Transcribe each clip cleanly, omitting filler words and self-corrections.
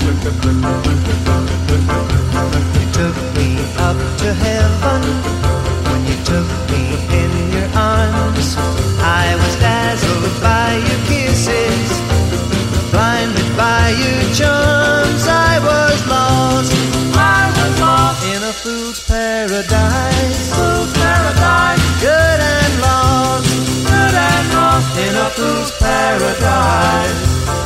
You took me up to heaven when you took me in your arms. I was dazzled by your kisses, blinded by your charms. I was lost in a fool's paradise. Fool's paradise. Good and lost in a fool's paradise.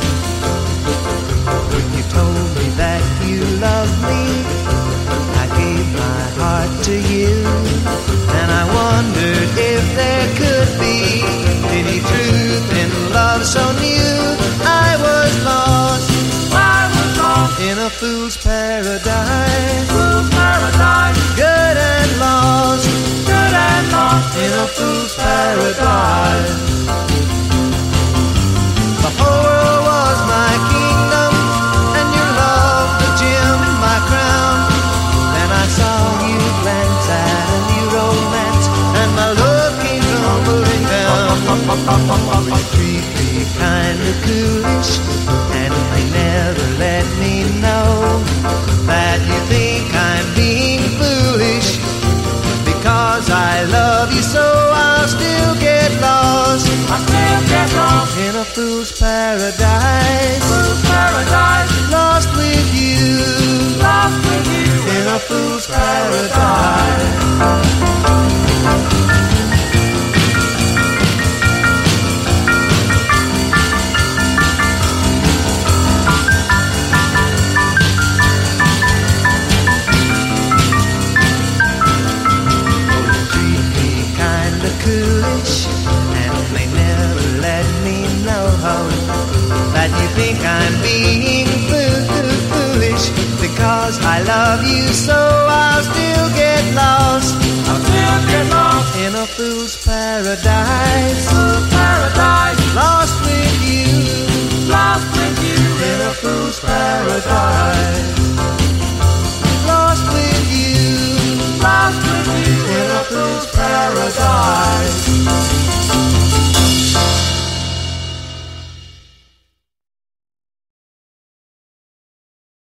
When you told me that you loved me, I gave my heart to you, and I wondered if there could be any truth in love so new. I was lost in a fool's paradise. Fool's paradise. Good and lost in a fool's paradise. The whole world was my kingdom, and your love the gem, my crown. Then I saw you glance at a new romance, and my love came tumbling down. You treat me kinda foolish, and they never let me know that you think I'm being foolish. Because I love you so, I'll still get lost. I still get lost in a fool's paradise. Fool's paradise. Lost with you In a fool's paradise. Coolish, and they never let me know that you think I'm being foolish. Because I love you so, I'll still get lost. In a fool's paradise. Fool's paradise. Lost with you in a fool's paradise. Lost with you in a fool's paradise.